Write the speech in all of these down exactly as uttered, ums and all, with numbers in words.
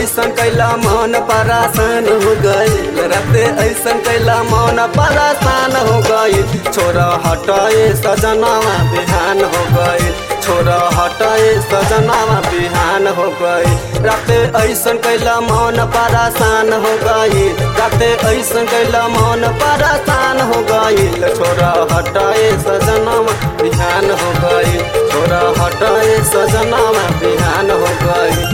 ऐसन कैला मन परेशान हो गइल, राते ऐसन कैला मन परेशान हो गइल। छोरा हटाए सजनावा बिहान हो गइल, छोरा हटाए सजनावा बिहान हो गइल। राते ऐसन कैला मन परेशान हो गइल, राते ऐसन कैला मन परेशान हो गइल। छोरा हटाए सजनावा बिहान हो गइल, छोरा हटाए सजनावा बिहान हो गइल।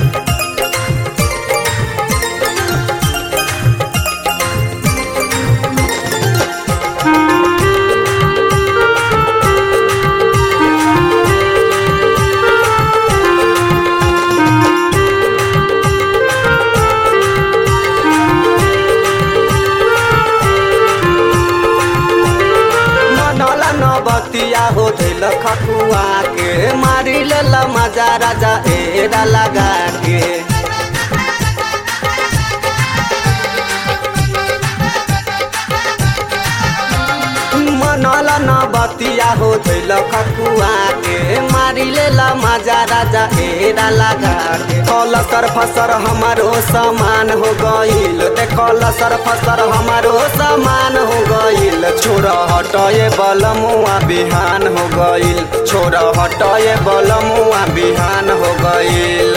बतिया हो दिल खकुआ के मारी लेला मजा राजा एरा लगा के। मनला न बतिया हो दिल खकुआ के मारी लेला मजा राजा एरा लगा के। कल सर फसर हमारो सामान हो गइल, देखल सर फसर हमारो सामान हो गइल। छोरा हटाए बलमुआ बिहान हो गइल, छोरा हटाए बलमुआ बिहान हो गइल।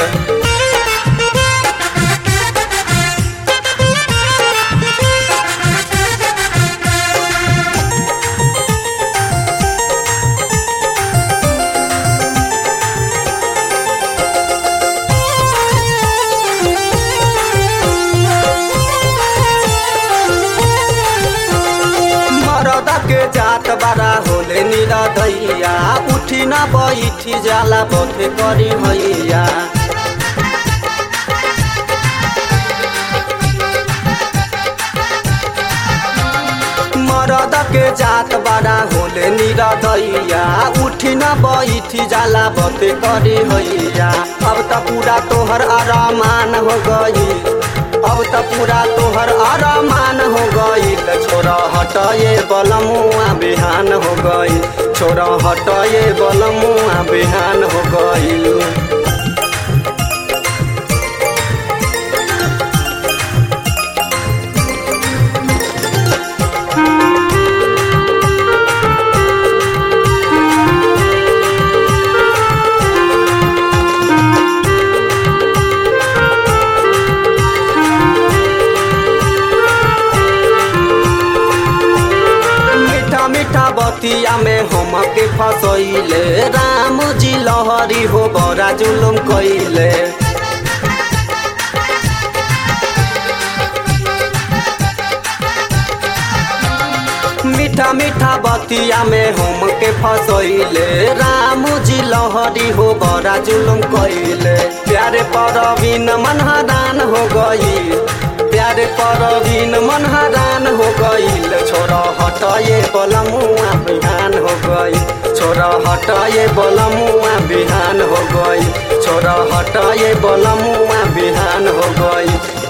के जात बारा होले निरा दैया, उठी ना बैठी जाला बथे करी हैया। मरद के जात बारा होले निरा दैया, उठी ना बैठी जाला बथे करी हैया। अब त पूरा तोहर आरामान हो गई, अब त पूरा तोहर आरामान हो गइल। छोरा हटाए बलमुआ बिहान हो गइल, छोरा हटाए बलमुआ बिहान हो गइल। मीठा बतिया में हम के फसैले, राम जी लहरी हो बड़ा जुलुम कैले। मीठा मीठा बतिया में हम के फसैले, राम जी लहरी हो बड़ा जुलुम कैले। प्यारे परवीन मन हरान हो गई, प्यारे परवीन मन हरान हो गइल। छोरा हटाए बलमुआ बिहान हो गई, छोरा हटाए बलमुआ बिहान हो गई, छोरा हटाए बलमुआ बिहान हो गई।